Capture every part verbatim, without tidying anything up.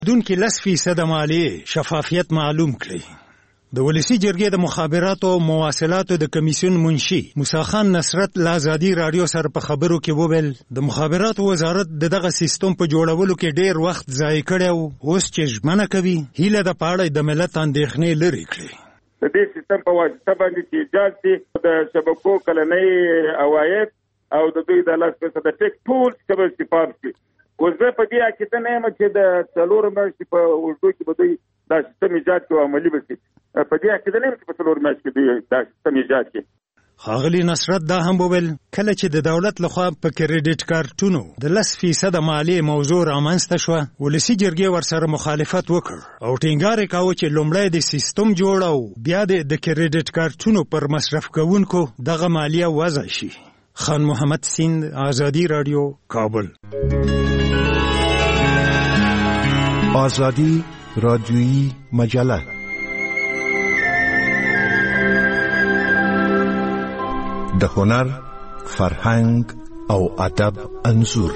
دون کې لس فیصد مالیې شفافیت معلوم کړي. د ولسی جرګې د مخابراتو او مواصلاتو د کمیسیون منشي موسی خان نصرت له ازادي رادیو سره په خبرو کې وویل د مخابراتو وزارت دغه سیستم په جوړولو کې ډیر وخت ضایع کړی او اوس چې ژمنه کوي هیله د پاړې د ملت اندېښنې لري کړي. د دې سیستم په واسطه باندې چې ایجاد شي د شبکو کلنۍ عواید او د دوی د لاس په صد ټیک ټول څه استفاده شي. اوس به په دې کې ته نه چې د څلور میاشتې په وژدو کې به دوی دا سیستم ایجاد کوي او عملي وکړي. په دې کې د نه په څلور میاشتې کې دوی دا سیستم ایجاد کړي. ښاغلي نصرت دا هم وویل کله چې د دولت لخوا په کریډټ کارتونو د لس فیصد مالیې موضوع رامنځته شوه ولسی جرګې ورسره مخالفت وکړ او ټینګار یې کاوه چې لومړی د سیستم جوړ او بیا د کریډټ کارتونو پر مصرف کوونکو دغه مالیه وضع شي. خان محمد سیند، آزادی رادیو، کابل. آزادی رادیویی مجله د هنر، فرهنګ او ادب انځور.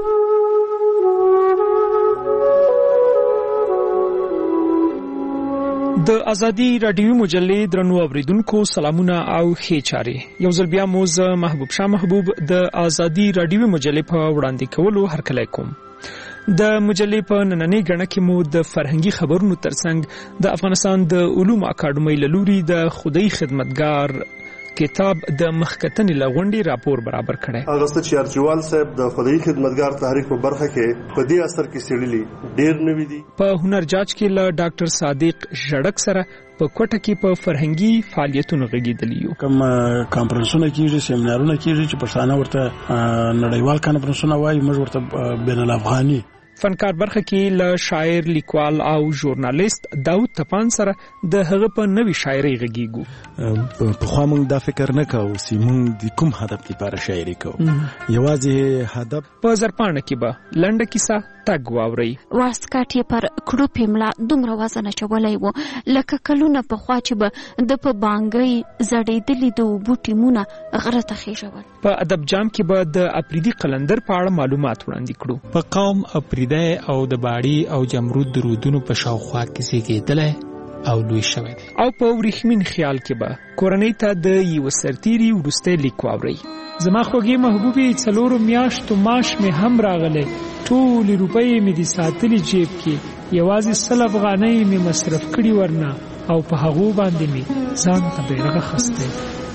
د ازادي رادیو مجلې درنو اوریدونکو سلامونه او ښې چارې. یو ځل بیا مو زه محبوب شاه محبوب د ازادي رادیو مجلې په وړاندې کولو هرکلی کوم. د مجلې په نننۍ غړنه کې مو د فرهنګي خبرونو ترڅنګ د افغانستان د علومو اکاډمۍ له لوري د خدای خدمتګار کتاب د مخکتنې لغونډي راپور برابر کړي. اغسطه چې ارجوال صاحب د خدای خدمتګار تاریخ په برخه کې په دې اثر کې سړلي ډیر نوې دي. په هنر جاج کې له ډاکټر صادق ژړک سره په کوټه کې په فرهنګي فعالیتونو غږیدلی یو. کوم کانفرنسونه کیږي، سیمینارونه کیږي چې پښتانه ورته نړیوال کانفرنسونه وایي، موږ ورته بین الافغاني. فنکار برخه کې له شاعر، لیکوال او ژورنالیست داود تپان سره د هغه په نوې شاعري غږیږو. په خو موږ دا فکر نه کوو چې موږ د کوم هدف لپاره شاعري کوو، یوازې هدف. په زرپانه کې به لنډه کیسه تګ واوري. واسکټ یې پر کړو پیمړه دومره وزن چولای وو لکه کلونه په خوا چې به د په بانګي زړېدلې د اوبو ټیمونه غره ته خېژول. په ادب جام کې به د اپریدي قلندر په اړه معلومات وړاندې کړو. په قوم اپریدی او د باړي او جمرود درودونو په شاوخوا کې زیږېدلی او لوی شوی دی. او په ورېښمین خیال کې به کورنۍ ته د یوه سرتیري وروستی لیک واورئ. زما خوږې محبوبې، څلورو میاشتو معاش مې هم راغلی، ټولې روپۍ مې دي ساتلي جیب کې، یوازې سل افغانۍ مې مصرف کړي ورنه او په هغو باندې مې ځان ته بیرغ اخیستی.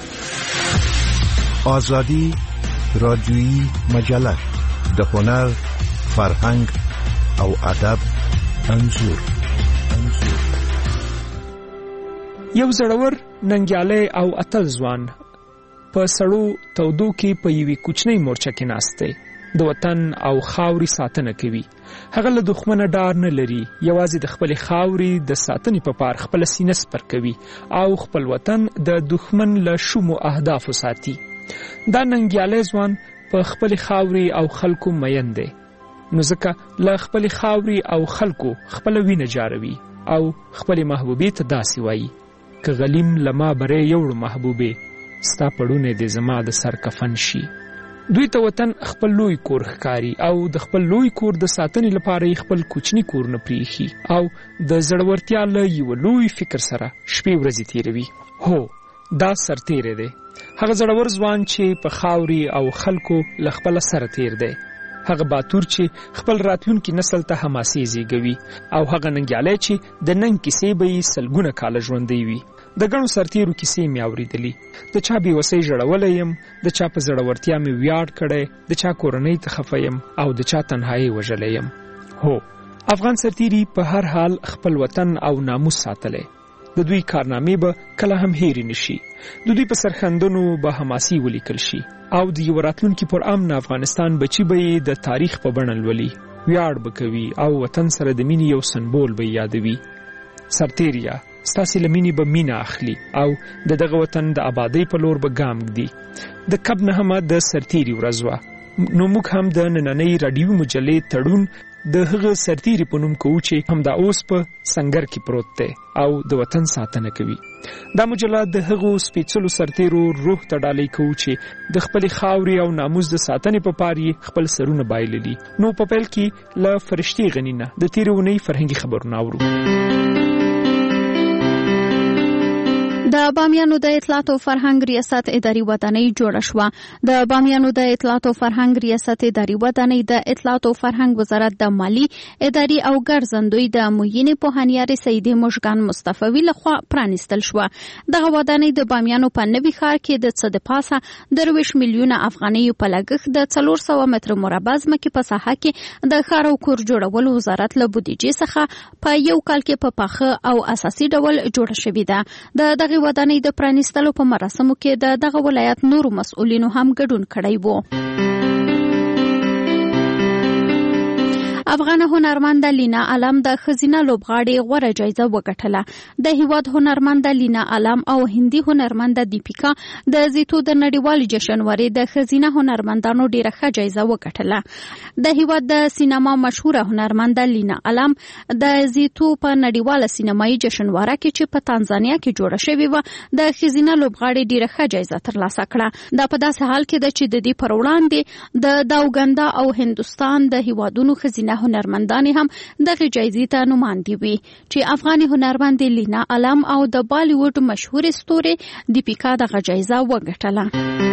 آزادی رادیویی مجله د هنر، فرهنګ او ادب انځور. یو زړور ننګیالی او اتل ځوان په سړو تودو کې په یوې کوچنۍ مورچه کې ناست دی. د وطن او خاورې ساتنه کوي. هغه له دښمنه ډار نه لري، یوازې د خپلې خاورې د ساتنې په پار خپله سینه سپر کوي او خپل وطن د دښمن له شومو اهدافو ساتي. دا ننګیالی ځوان په خپلې خاورې او خلکو مین دی، نو ځکه له خپلې خاورې او خلکو خپله وینه جاروي او خپلې محبوبې ته داسې وایي: که غلیم لما بری یوړو محبوبې، ستا پړونه دې زما د سر کفن شي. دوی ته وطن خپل لوی کور ښکاري او د خپل لوی کور د ساتنې لپاره یې خپل کوچني کور نه پریښي او د زړورتیا له یوه لوی فکر سره شپې ورځې تیروي. هو، دا سرتیری دی، هغه زړور ځوان چې په خاورې او خلکو له خپله سره تیر دی، هغه باتور چې خپل راتلونکي نسل ته حماسې زیږوي او هغه ننګیالی چې د ننګ کیسې به یې سلګونه کاله ژوندی وي. د ګڼو سرتیرو کیسې مې اورېدلي، د چا بېوسۍ ژړولی یم، د چا په زړورتیا مې ویاړ کړی، د چا کورنۍ ته خفه یم او د چا تنهایي وژلی یم. هو، افغان سرتیري په هر حال خپل وطن او ناموس ساتلی. د دوی کارنامې به کله هم هېرې نشي. د دوی په سرښندنو به حماسي ولیکل شي او د یو راتلونکي پر امن افغانستان بچي به یې د تاریخ په بڼه لولي، ویاړ به کوي او وطن سره د مینې یو سمبول به یادوي. سرتیریا، ستاسې له مینې به مینه اخلي او د دغه وطن د آبادۍ په لور به ګام ږدي. د کب نهمه د سرتیري ورځ وه، نو موږ هم د نننۍ راډیوي مجلې تړون د هغه سرتیری په نوم کوو چې همدا اوس په سنگر کې پروت دی او د وطن ساتنه کوي. دا مجله د هغو سپېڅلو سرتیرو روح ته ډالۍ کوو چې د خپلې خاورې او ناموس د ساتنې په پار یې خپل سرونه بایللي. نو په پیل کې له فرشتې غني نه د تېرې اونۍ فرهنګي خبرونه اورو. د بامیانو د اطلاعات او فرهنګ ریاست اداري ودانۍ جوړه شوه. د بامیانو د اطلاعات او فرهنګ ریاست اداري ودانۍ د اطلاعات او فرهنګ وزارت د مالی اداري او ګرځندوی د معین پوهنیار سیدی مشکان مصطفی لخوا پرانیستل شوه. دغه ودانۍ د بامیانو په نوي ښار کې د څه د پاسه درویش میلیونه افغانۍ په لګښت د څلور سوه متره مربع ځمکې په ساحه کې د ښار او کور جوړولو وزارت له بودیجې څخه په یو کال کې په پاخه او اساسي ډول جوړه شوې ده. د دغه ودانۍ د پرانیستلو په مراسمو کې د دغه ولایت نورو مسؤلینو هم ګډون کړی وو. افغان هنرمند لینا علم د خزینه لوبغاړي غوره جایزه وګټله. د هیواد هنرمند لینا علم او هندي هنرمند دیپیکا د زیتو د نړیوال جشنواري د خزینه هنرمندانو ډیره ښه جایزه وګټله. د هیواد د سینما مشهوره هنرمند لینا علم د زیتو په نړیواله سینمایي جشنواره کې چې په تانزانیا کې جوړه شوې و د خزینه لوبغاړي ډیره ښه جایزه ترلاسه کړه. دا په داسې حال کې ده چې د دې پر وړاندې د داوګندا او هندوستان د هیوادونو خزینه هنرمندانې هم دغه جایزې ته نوماندې وي چې افغاني هنرمند لینا علم او د بالیوډ مشهور ستوري دیپیکا دغه جایزه وګټله.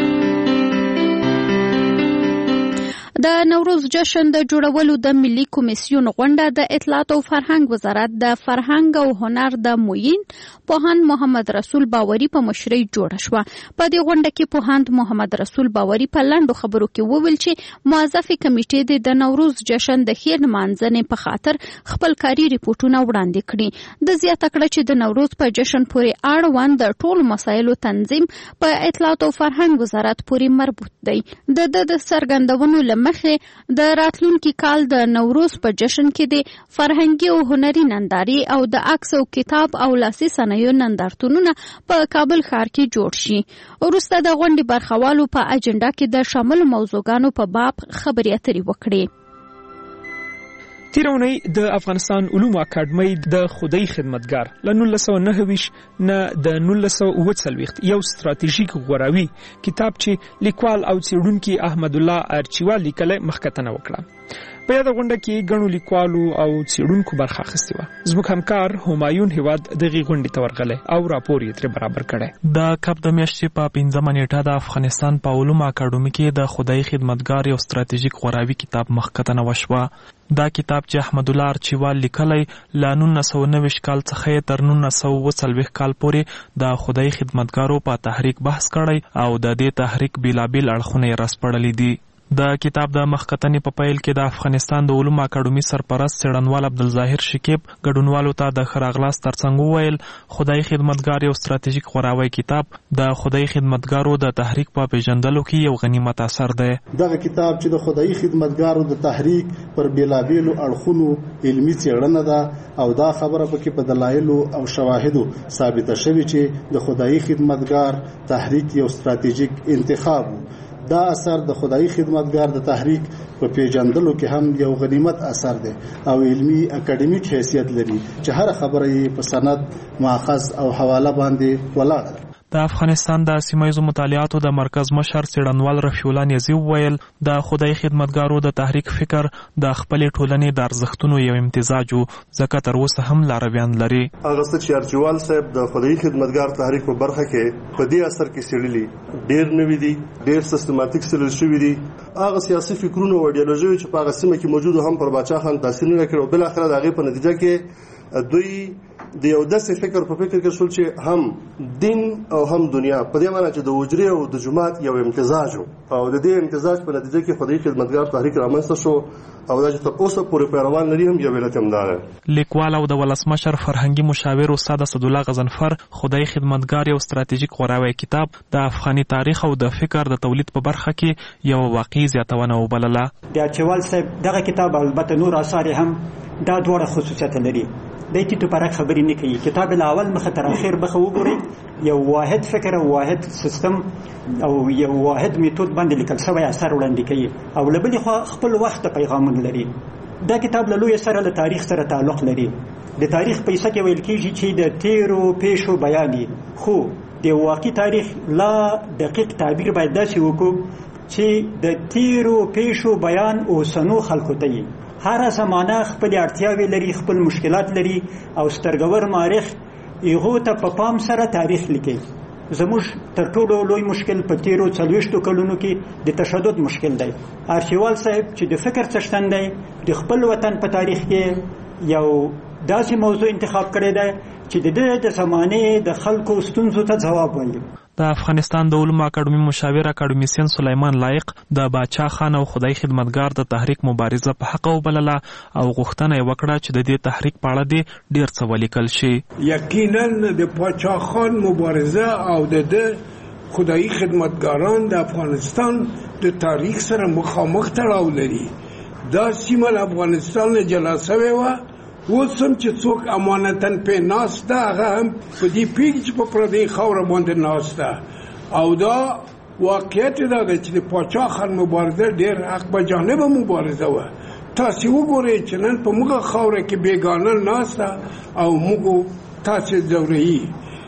د نوروز جشن د جوړولو د ملي کمیسیون غونډه د اطلاعات او فرهنګ وزارت د فرهنګ او هنر د معین پوهاند محمد رسول باوري په مشرۍ جوړه شوه. په دې غونډه کې پوهاند محمد رسول باوري په لنډو خبرو کې وویل چې موظفه کمیټې د نوروز جشن د ښې نمانځنې په خاطر خپل کاري ریپورتونه وړاندې کړي. د زیاته کړه چې د نوروز په جشن پورې اړوند د ټولو مسایلو تنظیم په اطلاعات او فرهنګ وزارت پورې مربوط دی. د د څرګندونو له مخې د راتلونکي کال د نوروز په جشن کې د فرهنګي او هنري نندارې او د عکس او کتاب او لاسي صنایعو نندارتونونه په کابل ښار کې جوړ شي. وروسته د غونډې برخوالو په اجنډا کې د شاملو موضوعګانو په باب خبرې اترې وکړې. تیره اونۍ د افغانستان علومو اکاډمۍ د خدای خدمتګار له نولس سوه نهه ویشت نه د نولس سوه اووه څلوېښت یو ستراتیژیک غوراوي کتاب چې لیکوال او څېړونکي احمد الله ارچیوال لیکلی مخکتنه وکړه. په یاده غونډه کې ګڼو لیکوالو او څېړونکو برخه اخیستې وه. زموږ همکار همایون هیواد دغې غونډې ته ورغلی او راپور یې ترې برابر کړی. د کب د میاشتې په پنځمه نیټه د افغانستان په علومو اکاډمۍ کې د خدای خدمتګار یو ستراتیژیک غوراوي کتاب مخکتنه وشوه. دا کتاب چې احمد الله ارچیوال لیکلی له نولس سوه نهه ویشت کال څخه تر نولس سوه اووه څلوېښت کال پورې د خدای خدمتګارو په تحریک بحث کړی او د دې تحریک بیلابیل اړخونه یې راسپړلي دي. د کتاب د مخکتنې په پیل کې د افغانستان د علومو اکاډمۍ سرپرست څېړنوال عبدالظاهر شکیب ګډونوالو ته د ښه راغلاست ترڅنګ وویل خدای خدمتګار یو ستراتیژیک غوراوی کتاب د خدای خدمتګارو د تحریک په پیژندلو کې یو غنیمت اثر دی. دغه کتاب چې د خدای خدمتګارو د تحریک پر بیلابیلو اړخونو علمي څېړنه ده او دا خبره پکې په دلایلو او شواهدو ثابته شوې چې د خدای خدمتګار تحریک یو ستراتیژیک انتخاب و. دا اثر د خدای خدمتګار د تحریک په پیژندلو کې هم یو غنیمت اثر دی او علمی اکیډمیک حیثیت لري چې هر خبره یې په سند ماخذ او حواله باندې ولاړه ده. د افغانستان د سیمایزو مطالعاتو د مرکز مشر څېړنوال رفیع الله نیازي وویل د خدای خدمتګارو د تحریک فکر د خپلې ټولنې د ارزښتونو یو امتزاج و ځکه تر اوسه هم لارویان لري. هغه څه چې ارچیوال صاحب د خدای خدمتګار تحریک په برخه کې په دې اثر کې څېړلي ډېر نوي دي، ډېر سیستماتیک څېړل شوي دي. هغه سیاسي فکرونه او ایډیالوژي چې په هغه سیمه کې موجود هم پر باچا خان تاثیر نه کړ او بل اخر د هغې په نتیجه کې دوی د یو داسې فکر په فکر کې شول چې هم دین او هم دنیا په دې معنی چې د حجرې او د جماعت یو امتزاج او د دې امتزاج په نتیجه کې خدای خدمتګار تحریک رامنځته شو او دا چې تر اوسه پورې پیروان لري هم یو علت هم ده. لیکوال او د ولسمشر فرهنګي مشاور استاد اسدالله غضنفر خدای خدمتګار یو ستراتیژیک غوراوی کتاب د افغاني تاریخ او د فکر د تولید په برخه کې یو واقعي زیاتونه وبلله. د ارچیوال صاحب دغه کتاب البته نور آثار هم دا دواړه خصوصیت لري. د ټیټو پرک خبرې نه کوي. کتاب الاول مخه تر اخر مخه وګورئ یو واحد فکر او واحد سیستم او یو واحد میتود باندې لیکل شوی اثر وړاندې کوي او له بلې خوا خپل وخت پیغامونه لري. دا کتاب له لوی سره له تاریخ سره تعلق لري. د تاریخ په حصه کې ویل کېږي چې د تیرو پیښو بیان دی، خو د واقعي تاریخ لا دقیق تعبیر باید داسې وکړو چې د تیرو پیښو بیان اوسنو خلکو ته وي. هره زمانه خپل اړتیاوې لري، خپل مشکلات لري او سترګور مورخ هغو ته په پام سره تاریخ لیکي. زموږ تر ټولو لوی مشکل په تیرو څلوېښتو کلونو کې د تشدد مشکل دی. ارچیوال صاحب چې د فکر څښتن دی، د خپل وطن په تاریخ کې یو داسې موضوع انتخاب کړی دی چې د دې د زمانې د خلکو ستونزو ته ځواب وایي. د افغانستان د علومو اکاډمي مشاور اکاډمیسین سلیمان لایق د باچا خان او خدای خدمتګار د تحریک مبارزه په حق وبلله او غوښتنه یې وکړه چې د دې تحریک په اړه دې ډېر څه ولیکل شي. یقینا د باچا خان مبارزه او د خدای خدمتګاران د افغانستان د تاریخ سره مخامخ تړاو لري. دا سیمه له افغانستان نه جلا شوې وه، اوس هم چې څوک امانتاً پې ناست ده هغه هم په دې پوهېږي چې په پردۍ خاوره باندې ناست ده. او دا واقعیت دا ده چې د باچا خان مبارزه ډېر حق به جانبه مبارزه وه. تاسې وګورئ چې نن په موږ خاوره کې بېګانه ناست ده او موږ تاسې ځوروي.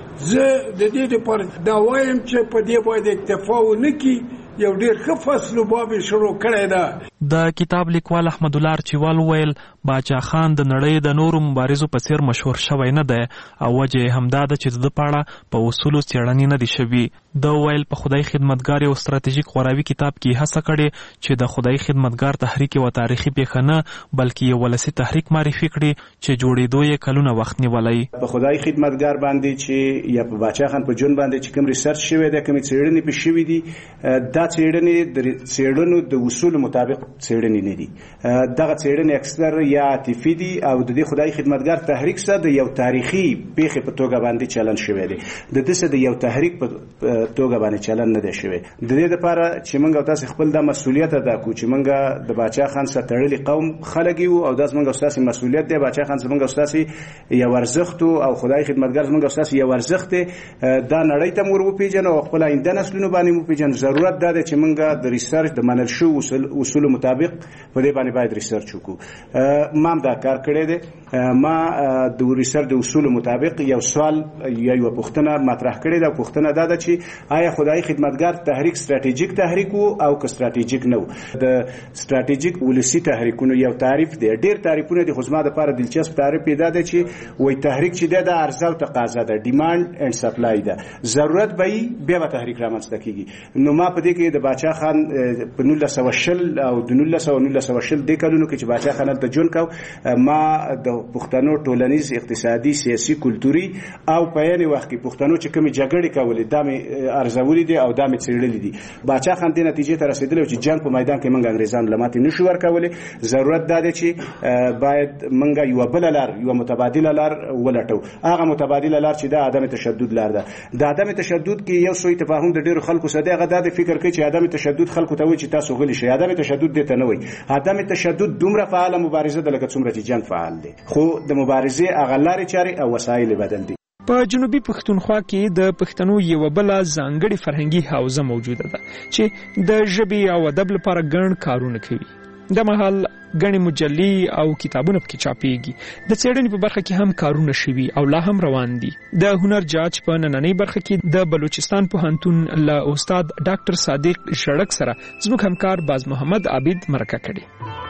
زه د دې دپاره دا وایم چې په دې باید اکتفا ونه کړي، یو ډېر ښه فصل باب یې شروع کړی ده. د کتاب لیکوال احمد الله ارچیوال وویل باچا خان د نړۍ د نورو مبارزو په څیر مشهور شوی نه دی او وجه یې همدا ده چې د ده په اړه په اصولو څېړنې نه دي شوي. ده وویل په خدای خدمتګار یو ستراتیژیک غوراوي کتاب کې هڅه کړې چې د خدای خدمتګار تحریک یوه تاریخي پیښه نه بلکې یو ولسي تحریک معرفي کړي چې جوړېدو یې کلونه وخت نیولی. په خدای خدمتګار باندې چې یا په باچا خان په ژوند باندې چې کوم ریسرچ شوی دی، کومې څېړنې پې شوي دي، دا څېړنې د څېړنو د اصولو مطابق څېړنې نه دي. دغه څېړنې اکثر یا عاطفي دي او د دې خدای خدمتګار تحریک سره د یو تاریخي پیښې په توګه باندې چلن شوی دی. د دې سره د یو تحریک په توګه باندې چلن نه دی شوی. د دې لپاره چې موږ تاسو خپل د مسؤلیت ادا کوو چې موږ د باچا خان سره تړلي قوم خلک یو او داس موږ تاسو مسؤلیت دی. باچا خان زموږ تاسو یو ارزښت او خدای خدمتګار زموږ تاسو یو ارزښت دا نړۍ ته مور وپیژنو او خپل آینده نسلونو باندې وپیژنو. ضرورت ده چې موږ د ریسرچ د منل شو اصول مطابق په دې باندې باید ریسرچ وکړو. ما هم دا کار کړی دی. ما د ریسرچ د اصول مطابق یو سوال یا یو پوښتنه مطرح کړې ده. پوښتنه دا ده چې آیا خدای خدمتګار تحریک ستراتیژیک تحریک وو او که ستراتیژیک نه وو؟ د ستراتیژیک ولسي تحریکونو یو تعریف دی، ډېر تعریفونه دي، خو زما دپاره دلچسپ تعریف پیدا دی چې وایي تحریک چې دی د عرضه او تقاضا ده، ډیمانډ اینډ سپلای ده. ضرورت به وي بیا به تحریک رامنځته کېږي. نو ما په دې کې د باچا خان په نولس سوه شل او د نولس سوه نولس سوه شل دې کلونو کې چې باچا خان هلته ژوند کو، ما د پښتنو ټولنیز، اقتصادي، سیاسي، کلتوري او په یعنې وخت کې پښتنو چې کومې جګړې کولې دا مې ارزولي دي او دا مې څېړلي دي. باچا خان دې نتیجې ته رسېدلی چې جنګ په میدان کې موږ انګریزانو له ماتې نشو ورکولی. ضرورت دا دی چې باید موږ یوه بله لار، یوه متبادله لار ولټو. هغه متبادله لار چې دا عدم تشدد لار ده. د عدم تشدد کې یو څه تفاهم د ډېرو خلکو سره دی، هغه دا د فکر کوي چې عدم تشدد خلکو ته وایي چې تاسو غلي شئ. عدم تشدد دې ته نه وایي. عدم تشدد دومره فعاله مبارزه ده لکه څومره چې جنګ فعال دی، خو د مبارزې هغه لارې چارې او وسایل بدل دي. په جنوبي پښتونخوا کې د پښتنو یوه بله ځانګړې فرهنګي حوزه موجوده ده چې د ژبې او ادب لپاره ګڼ کارونه کوي. د مهال ګڼې مجلې او کتابونه پکې چاپېږي. د څېړنې په برخه کې هم کارونه شوي او لا هم روان دي. د هنر جاج په نننۍ برخه کې د بلوچستان پوهنتون له استاد ډاکټر صادق شړک سره زموږ همکار باز محمد عابد مرکه کړې.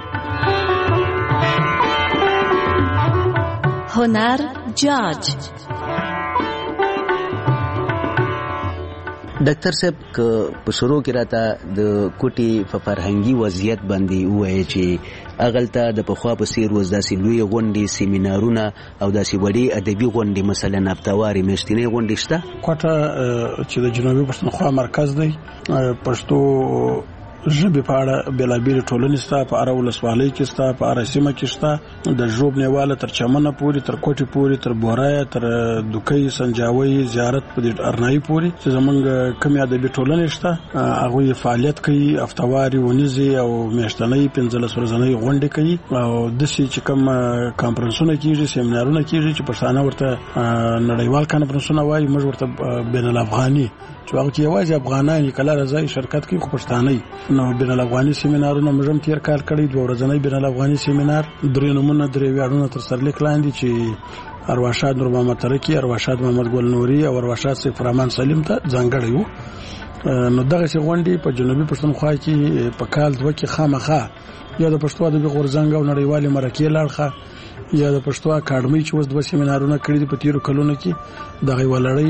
هنر جاج. ډاکټر صاحب په شروع کې راته د کوټي په فرهنګي وضعیت باندې ووایي چې اغلته د پخوا په څېر اوس داسې لویې غونډې، سیمینارونه او داسې وړې ادبي غونډې مثلا هفتوارې میاشتنۍ غونډې شته؟ کوټه چې د جنوبي پښتونخوا مرکز دی، پښتو ژبې په اړه بېلابېلې ټولنې شته، په هره ولسوالۍ کې شته، په هره سیمه کې شته، د ژوب نیواله تر چمنه پورې، تر کوټې پورې، تر بورایه، تر دوکۍ، سنجاوۍ، زیارت په دې ارنایي پورې چې زمونږ کومې ادبي ټولنې شته، هغوی فعالیت کوي، هفتواري، ونیزې او میاشتنۍ پنځلس ورځنۍ غونډې کوي. او داسې چې کوم کانفرنسونه کېږي، سیمینارونه کېږي چې پښتانه ورته نړیوال کانفرنسونه وایي، موږ ورته بین الافغاني چې هغه کې یوازې افغانان کله راځي شرکت کوي خو پښتانه نو بین الافغاني سیمینارونه موږ تیر کال کړی دوه ورځنی بین الافغاني سیمینار درې نمونه درې ویاړونه تر سر لیک لاندې چې ارواښاد نور محمد ترکی ارواښاد محمد ګل نوري او ارواښاد سیف الرحمن سلیم ته ځانګړی وو. نو دغه غونډې په جنوبي پښتونخوا کې په کال دوه کې خامخا یا د پښتو ادبي غورځنګ او نړیوالې مرکې لاړخه یا د پښتو اکاډمي چې اوس دوه سیمینارونه کړي دي په تیرو کلونو کې دغه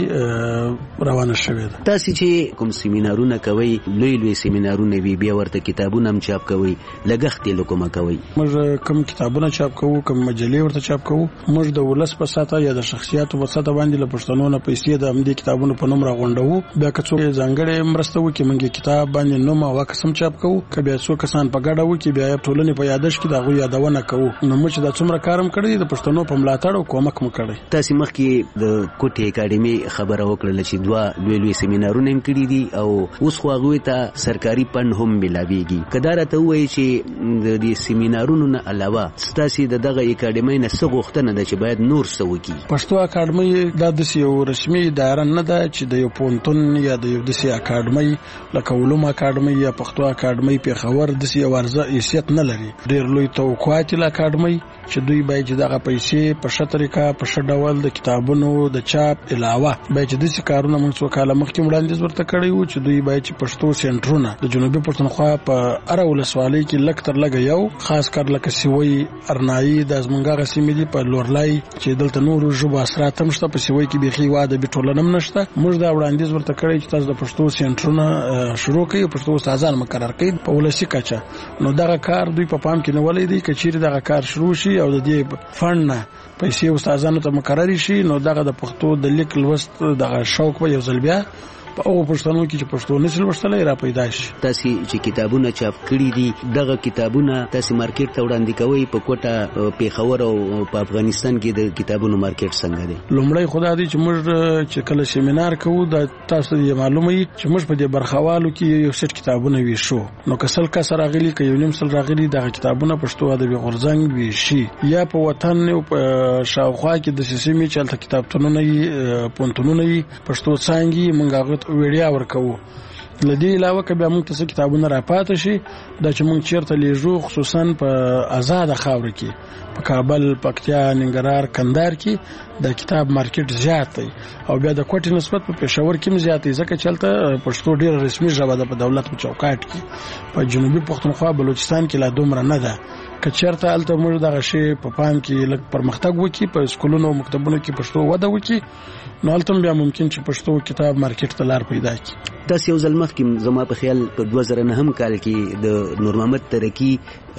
ولړۍ روانه شوې ده. تاسو چې کوم سیمینارونه کوي لوی لوی سیمینارونه وی بیا ورته کتابونه هم چاپ کوي لګښت یې لکومه کوي؟ موږ کوم کتابونه چاپ کوو کوم مجلې ورته چاپ کوو موږ د ولس په ساته یا د شخصیتو په ساته باندې له پښتنو نه پیسې د همدې کتابونو په نوم راغونډو بیا که څوک ځانګړې مرسته وکړي موږ کتاب باندې نوم او قسم چاپ کوو که بیا څوک کسان په ګډه وکړي بیا ټولنې په یادښت کې دغه یادونه کوو. نو موږ د څومره کارم کړی د پښتنو په ملاتړ او کومک مو کړی. تاسو مخکې د کوټي اکاډمي خبره وکړه چې دوه لوی لوی سیمینارونه هم کړی دي او اوس خو هغه ته سرکاري پند هم ملاويږي. کدار ته وایي چې د دې سیمینارونو نه علاوه تاسو د دغه اکاډمي نه څه غوښتنه ده چې باید نور څه وکړي؟ پښتو اکاډمي د یو رسمي اداره نه ده چې د یو پونتون یا د یو دسي اکاډمي لکه علوم اکاډمي یا پښتو اکاډمي په خبر د سی ورزه حیثیت نه لري. ډېر لوی توقعات له اکاډمي چې دوی باید دغه پیسې په ښه طریقه په ښه ډول د کتابونو د چاپ علاوه باید د دې کارونه موږ څو کاله مخکې وړاندیز ورته کړی وو چې دوی باید پښتو سنټرونه د جنوبي پښتونخوا په اړه ولسوالۍ کې لک تر لګ یو خاص کر لکه سیوی ارنایي د زمونږه غسیمې دي په لورلای چې دلته نور ژبه اثرات هم شته په سیوی کې بيخي واده به ټولنم نشته. موږ دا وړاندیز ورته کړی چې تاسو د پښتو سنټرونه شروع کړئ پښتو استادان مقرر کړئ په ولسی کچه. نو دغه کار دوی په پام کې نه ولې دی کچېر دغه کار شروع شي او د دې فند نه پیسې استادانو ته مقرر شي نو دغه د پښتو د لیک لوست دغه شوق به یو ځل بیا او پښتنو کې چې پښتو نسل ورسره را پیدا شي. تاسو چې کتابونه چاپ کړی دي دغه کتابونه تاسو مارکیټ ته وړاندې کوي په کوټه پیښور او په افغانستان کې د کتابونو مارکیټ څنګه دی؟ لومړی خدای دې چې موږ چې کله سیمینار کوو د تاسو ته معلومه وي چې موږ په دې برخوالو کې یو څه کتابونه ویشو نو کسل کس راغلي کې یو نیم سل راغلي دغه کتابونه پښتو ادبي غورځنګ ویشي یا په وطن او په شاوخوا کې د سیمې چلته کتابتونونه یې پونتونونه یې پښتو څنګه موږ ویډیا ورکو. لدی علاوه که بیا موږ ته کتابونه را پاتې شي دا چې موږ چیرته لیږو خصوصا په آزاد خاور کې په کابل پکتیا ننګرهار کندهار کې د کتاب مارکیټ زیات دی او بیا د کوټې نسبت په پېښور کې هم زیات دی ځکه چې هلته پښتو ډېره رسمي ژبه ده په دولت په چوکاټ کې. په جنوبي پښتونخوا بلوچستان کې لا دومره نه ده که چیرته هلته موږ دغه شی په پام کې لږ پرمختګ وکړي په سکولونو او مکتبونو کې پښتو وده وکړي نو هلته بیا ممکن چې پښتو کتاب مارکیټ ته لار پیدا کړي. تاسو یو ځل مخکې زما په خیال په دوه زره نهم کال کې د نور محمد ترکی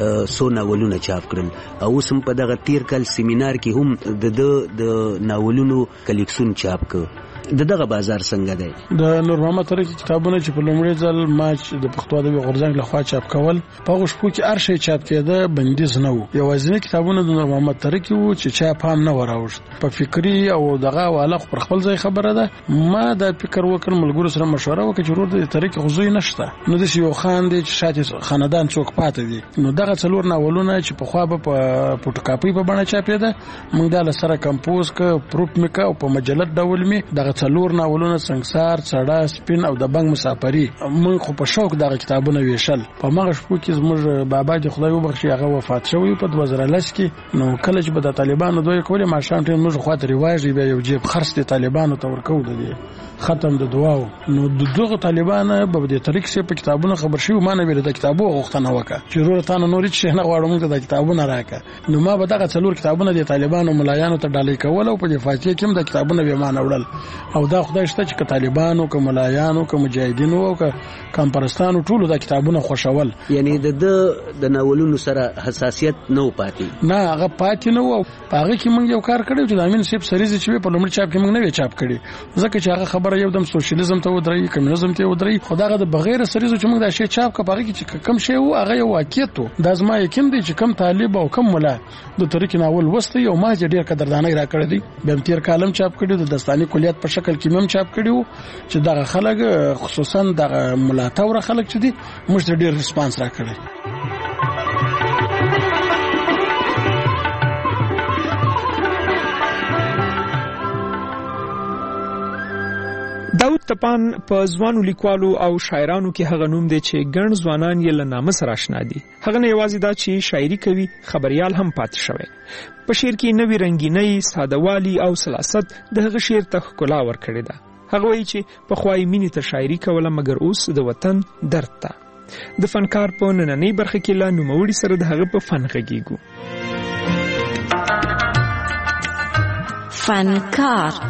څو ناولونه چاپ کړل او اوس هم په دغه تیر کال سیمینار کې هم د د ناولونو کلیکشن چاپ کړ. د دغه بازار څنګه دی؟ د نور محمد ترکی کتابونه چې په لومړي ځل ماچ د پښتو ادبي غورځنګ لخوا چاپ کول په هغه شپو کې هر شی چاپ کېده بندیز نه و. یوازینی کتابونه د نور محمد ترکی وو چې چاپ هم نه وراوښت. په فکری او دغه والا پر خپل ځای خبره ده. ما د فکر وکړ ملګرو سره مشوره وکړه چې ورور د ترکی غوځوي نشته نو د یو خان دی چې شاته خاندان څوک پاتې دي نو دغه څلور ناولونه چې په خوا به په فوټوکاپي په بڼه چاپېده موږ د سره کمپوز ک پروف میکا او په مجلد ډول می دغه څلور ناولونه سنگسار څړه سپین او د بنګ مسافری موږ خو په شوق دغه کتابونه ویشل. په مغه شپو کې زموږ بابا د خدای وبخښي هغه وفات شوی په دوه زره لس کې نو کله چې به د طالبانو دوی کولې ماشام ټیم موږ خواته ریواج بیا یو جیب خرڅ د طالبانو ته ورکو د ختم د دعاو نو د دغه طالبانو به د طریق سره په کتابونو خبر شي ما نه ویل د کتابو غوښتنه وکړه چې ضرورت نه نورې شي نه غواړم د کتابونو راکړه نو ما به دغه څلور کتابونه د طالبانو ملایانو ته ډالۍ کول او په د فاتحه کې هم د کتابونو به مان وړل او دا خدای شته چې طالبانو که ملایانو که مجاهدینو او که کمپرستانو ټول د کتابونو خوشول یعنی د د ناولونو سره حساسیت نه پاتې نه هغه پاتې نه و. هغه کې موږ یو کار کړو چې د امین سیب سریز چې په لومړي چاپ کې موږ نه چاپ کړی ځکه چې هغه خبره یو دم سوشلیزم ته ودرې کمیونیزم ته ودرې خدای د بغیر سریز چې موږ دا شی چاپ کړو چې کم شی و هغه یو واقعیت د ازما یقین دی چې کم طالب او کم ملا د طریق ناول وسته یو ما ډیر قدردانۍ را کړې دي به تیر کالم چاپ کړو د دستانی کلیات په شکل کې هم چاپ کړو چې دغه خلک خصوصا دغه ملاتړ خلک چې دي موږ ډیر ریسپانس را کړی. داود تپان په ځوانو لیکوالو او شاعرانو کې هغه نوم دی چې ګڼ ځوانان یې له نامه سره آشنا دي. هغه نه یوازې دا چې شاعري کوي، خبریال هم پاتې شوی. په شعر کې نوې رنګینۍ، سادهوالي او سلاست د هغه شعر ته ښکلا ورکړې ده. هغه وایي چې پخوا یې مینې ته شاعري کوله، مګر اوس د وطن درد ته. د فنکار په نننۍ برخه کې له نوموړي سره د هغه په فن غږیږو. فنکار.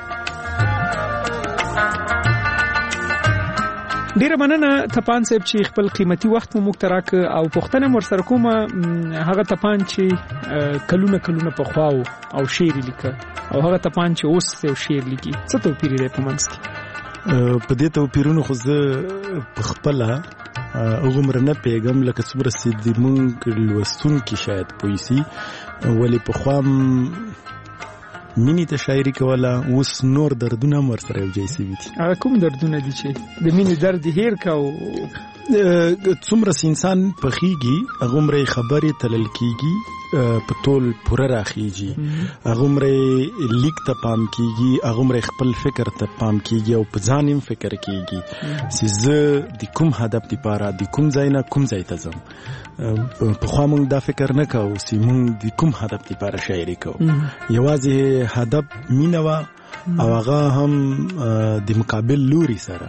ډیره مننه تپان صاحب چې خپل قیمتي وخت مو موږ ته راکړ او پوښتنه مو ورسره کومه هغه تپان چې کلونه کلونه پخوا او شعر لیکه او هغه تپان چې اوس یو شعر لیکي، څه توپیر دی په منځ کې؟ په دې توپیرونو خو زه په خپله هغومره نه پوهېږم لکه څومره چې د موږ لوستونکي شاید پوه شي، ولې پخوا مینې ته شاعري کوله، اوس نور دردونه هم ورسره یو ځای سوي دي. هغه کوم دردونه دي چې د مینې درد یې هېر که او څومره چې انسان پخېږي هغومره یې خبرې تلل کېږي، په ټول پوره راخېږي، هغومره یې لیک ته پام کېږي، هغومره یې خپل فکر ته پام کېږي او په ځان هم فکر کېږي چې زه د کوم هدف دپاره د کوم ځای نه کوم ځای ته ځم. پخوا موږ دا فکر نه کوو چې موږ د کوم هدف دپاره شاعري کوو، یوازې هدف مینه وه او هغه هم د مقابل لوري سره.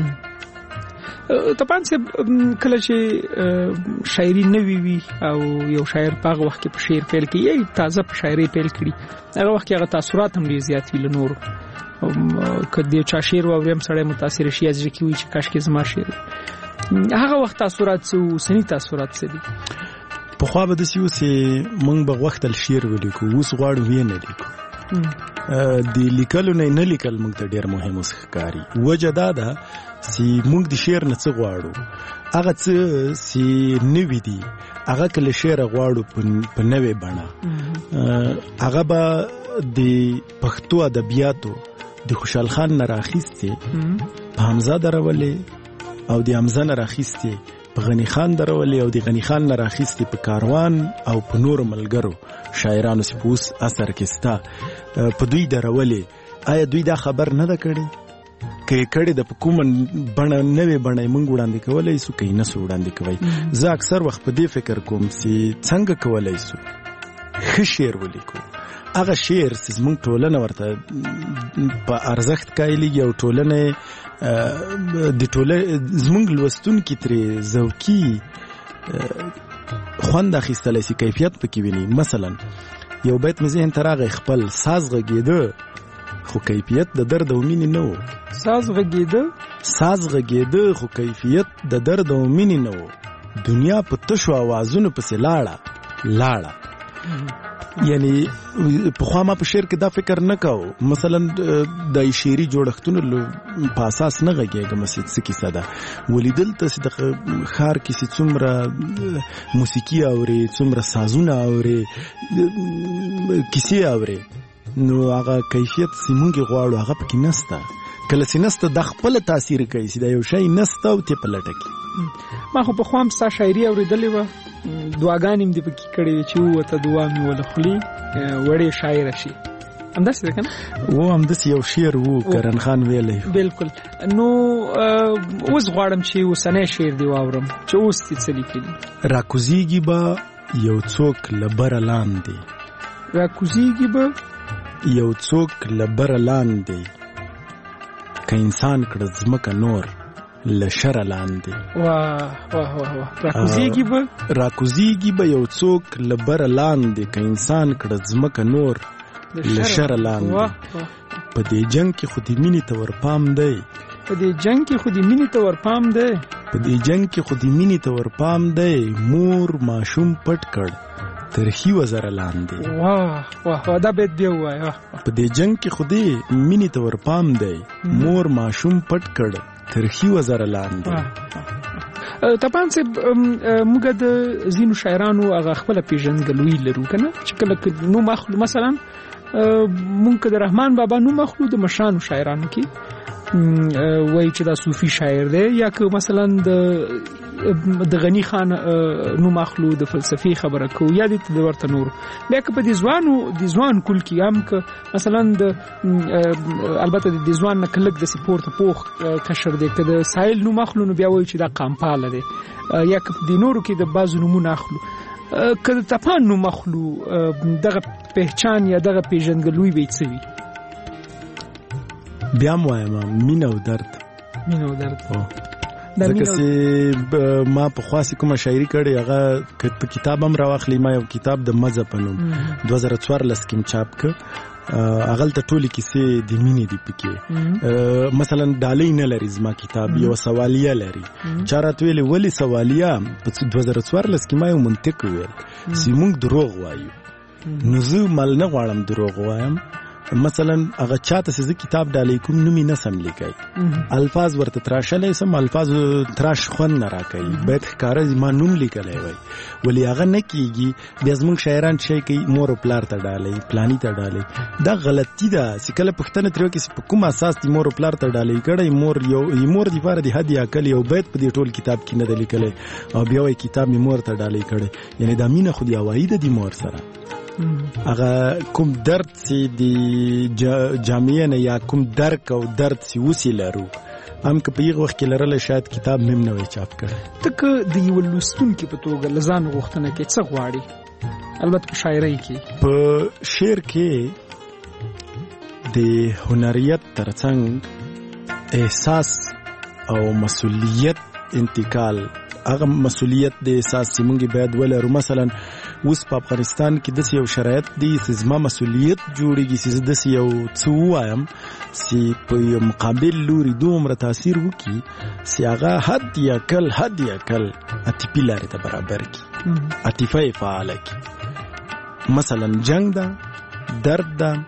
تپان صاحب کله چې شاعري نوي وي او یو شاعر په هغه وخت کې په شعر پیل کوي یا تازه په شاعري پیل کړي، هغه وخت کې هغه تاثرات هم ډېر زیات وي له نورو. که د چا شعر واوري هم سړی متاثره شي، زړه کې وي چې کاشکې زما شعر. هغه وخت تاثرات څه وو، اوسني تاثرات څه دي؟ پخوا به داسې وو چې موږ به غوښتل شعر ولیکو، اوس غواړو ویې نه لیکو. د لیکلو نه نه لیکل موږ ته ډېر مهم اوس ښکاري. وجه دا ده چې موږ د شعر نه څه غواړو، هغه څه چې نوي دي هغه که له شعره غواړو په نوې بڼه. هغه به د پښتو ادبیاتو د خوشحال خان نه راخیستې په حمزه درولې او د حمزه نه راخیستې په غنی خان درولې او د غنی خان نه راخیستې په کاروان او په نورو ملګرو شاعرانو چې په اوس اثر کې سته په دوی درولې. آیا دوی دا خبر نه ده کړې؟ که یې کړې ده په کومه بڼه نوې بڼه یې موږ وړاندې کولی سو، که یې نه سو وړاندې کوی. زه اکثر وخت په دې فکر کوم چې څنګه کولی سو ښه شعر ولیکو، هغه شعر چې زموږ ټولنه ورته په ارزښت قایلېږي او ټولنه د ټولنې زموږ لوستونکي ترې ذوقي خوند اخیستلی شي، کیفیت پکې ویني. مثلا یو بیت مې ذهن ته راغی، خپل ساز غږېده خو کیفیت د درد او مینې نه و. ساز غږېده ساز غږېده خو کیفیت د درد او مینې نه و. دنیا په تشو اوازونو پسې لاړه لاړه. یعنی پخوا ما په شعر کې دا فکر نه کوو، مثلا د شعري جوړښتونو په اساس نه غږېږم چې څه کیسه ده. ولې دلته چې د ښار کې چې څومره موسیقي اورې، څومره سازونه اورې، کیسې اورې، نو هغه کیفیت چې موږ یې غواړو هغه پکې نسته. کله چې نسته د خپله تاثیر کوي چې دا یو شی نسته او تی په لټه کې. ما خو پخوا هم ستا شاعري اورېدلې وه، دعاګانې هم دې پکې کړې وې چې ووته دعا مې وله خولې وړې شاعره شي، همداسې ده که نه؟ و همداسې یو شعر و کرن خان ویلی. بلکل. نو اوس غواړم چې اوسنی شعر دې واورم چې اوس دې څه لیکلي. راکوزیږي به یو څوک له بره لاندې، راکوزیږي به یو څوک له بره لاندې، که انسان کړه ځمکه نور له شره لاندې. واه واه واه. راکوزیږي به راکوزیږي به یو څوک له بره لاندې، که انسان کړه ځمکه نور له شره لاندې. په دې جنګ کې خو د مینې ته ورپام دی، په دې جنګ کې خو د مینې ته ورپام دی، په دې جنګ کې خو د مینې ته ورپام دی. مور ماشوم پټ کړ ترخی وزره لاندې. واه واه. دا بیت بیا ووایه. په دې جنګ کې خو د مینې ته ورپام دی، مور ماشوم پټ کړ ترخی وزره لاندې. تپان صاحب موږ د ځینو شاعرانو هغه خپله پیژندګلوي لرو که نه، چې کله نوم اخلو، مثلا موږ که د رحمان بابا نوم اخلو د مشرانو شاعرانو کې وایي چې دا صوفي شاعر دی، یا که مثلا د د غنی خان نوم اخلو د فلسفي خبره کو، یا د ورته نور. بیا که په دې ځوانو د ځوان کل کې هم که مثلا د البته د ځوان نه کلک د سپورت پوخ کشر دی، که د سایل نوم اخلو نو بیا وایي چې دا قامپاله دی، یا که د نورو کې د بعضو نومونه اخلو. که د تپان نوم اخلو دغه پہچان یا دغه پیژندګلوي به څه وي؟ بیا مو وایم مینه او درد. مینه او درد ځکه چې ما په خاصه کومه شاعري کړې، هغه په کتاب هم راواخلې. ما یو کتاب د مزه په نوم دوه زره څوارلس کې چاپ کړ، هغه ته ټولې کیسې د مینې دي پکې. مثلا ډالۍ نه لري زما کتاب، یو سوالیه لري. چا راته ویلې ولې سوالیه؟ په دوه زره څوارلس کې ما یو منطق ویل چې موږ دروغ وایو، نو زه مال نه غواړم دروغ وایم. مثلا هغه چاته چې زه کتاب ډالۍ کوم نوم یې نه سم لیکي، الفاظ ورته تراشلی سم، الفاظ تراش خوند نه راکوي، باید ښکاره ما نوم لیکلی وای، ولې هغه نه کېږي. بیا زموږ شاعران شی کوي مور او پلار ته ډالۍ، پلاني ته ډالۍ. دا غلطي ده چې کله پوښتنه ترې وکړي چې په کوم اساس دې مور او پلار ته ډالۍ کړی. مور یو مور دپاره د حد عقل یو بیت په دې ټول کتاب کې نه ده لیکلی، او بیا وایي کتاب مې مور ته ډالۍ کړی. یعنې دا مینه خو د هوایي ده د مور سره. هغه کوم درد چې د جامعه نه یا کوم درک او درد چې وسی لرو، هم که په یغه وخت کې لرله شاید کتاب مم نه وي چاپ کړی. ته که د یو لوستونکي په توګه له ځان غوښتنه کې څه غواړي؟ البته په شاعرۍ کې، په شعر کې د هنریت ترڅنګ احساس او مسؤلیت انتقال. هغه مسؤلیت د احساس چې موږ باید ولرو. مثلا اوس په افغانستان کې داسې یو شرایط دی چې زما مسؤلیت جوړېږي چې زه داسې یو څه ووایم چې په یو مقابل لوري دومره تاثیر وکړي چې هغه حد یا کل حد یا کل عاطفي لارې ته برابر کړي، عاطفه یې فعاله کړي. مثلا جنگ ده، درد ده،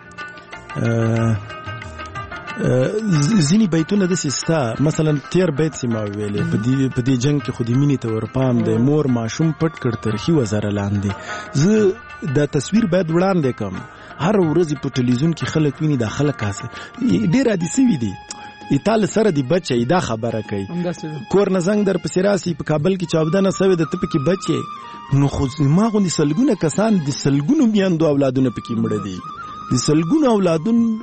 ځینې بیتونه داسې ستا. مثلا تیر بیت چې ما ویلې په دې جنگ کې خو د مینې ته ورپام دی، مور ماشوم پټ کړ ترخي وزره لاندې. زه دا تصویر باید وړاندې کړم. هر ورځ په ټلویزیون کې خلک ویني، دا خلک هسه ډېر عادي سوي دي، ایتال سره دی بچي دا خبره کوي، کور نه زنګ در پسې راسي. په کابل کې چاودنه سوې ده، ته پکې بچې. نو خو ما غوندې سلګونه کسان د سلګونو میندو اولادونه پکې مړه دي، د سلګونو اولادون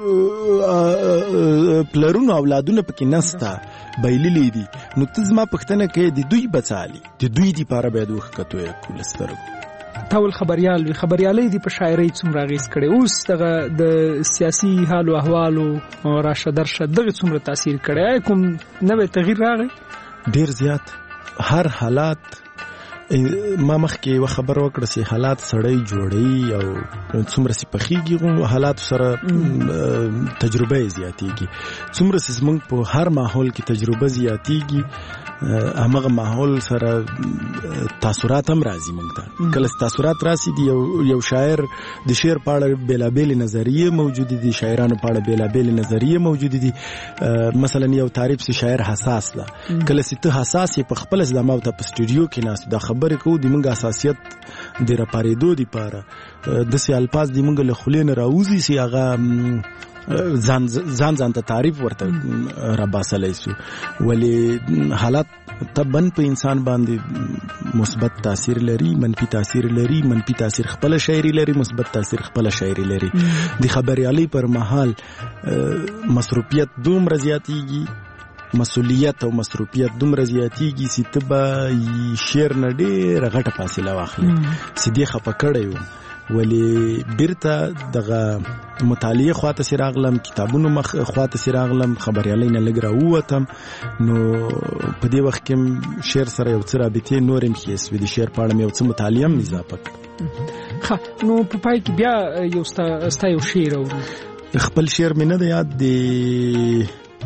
پلرونو اولادونه پکې نسته، بایللې دي. نو ته زما پوښتنه کوې د دوی بچالي، د دوی دپاره باید وښکتو یې کول سترګو. ټول خبریال وي، خبریالۍ دې په شاعرۍ څومره اغېز کړی؟ اوس دغه د سیاسي حال و احوالو راشه درشه دغه څومره تاثیر کړی؟ کوم نوی تغییر راغی؟ ډېر زیات. هر حالات ما مخکې یوه خبره وکړه چې حالات سړی جوړوي او څومره چې پخېږي حالاتو سره تجربه یې زیاتېږي. څومره چې زموږ په هر ماحول کې تجربه زیاتېږي، همغه ماحول سره تاثرات هم راځي موږ ته. کله چې تاثرات راسي، د یو یو شاعر د شعر په اړه بېلابېلې نظریې موجودې دي، شاعرانو په اړه بېلابېلې نظریې موجودې دي. مثلا یو تعریف چې شاعر حساس ده، کله چې ته حساس یې په خپله چې دا ما ته په سټوډیو کې ناست دا خبرې کوو، د موږ اساسیت د راپارېدو دپاره داسې الفاظ د موږ له خولې نه راوځي چې هغه ځان ځان ځان ته تعریف ورته راباسلی سو. ولې حالات طبعا په انسان باندې مثبت تاثیر لري، منفي تاثیر لري. منفي تاثیر خپله شاعري لري، مثبت تاثیر خپله شاعري لري. د خبریالۍ پر مهال مصروفیت دومره زیاتېږي، مسؤلیت او مصروفیت دومره زیاتېږي چې ته به شعر نه ډېره غټه فاصله واخلې چې دې خفه کړی وم. ولې بیرته دغه مطالعه خواته سي راغلم، کتابونو مخ خواته سي راغلم، خبریالۍ نه لږ راووتم. نو په دې وخت کې شعر سره یو څه رابطې نور هم ښې سوې، د شعر په اړه مې یو څه مطالعه هم اضافه کړه. ښه، نو په پای کې بیا یو ستا یو شعر اورو. خپل شعر مې نه دی یاد، د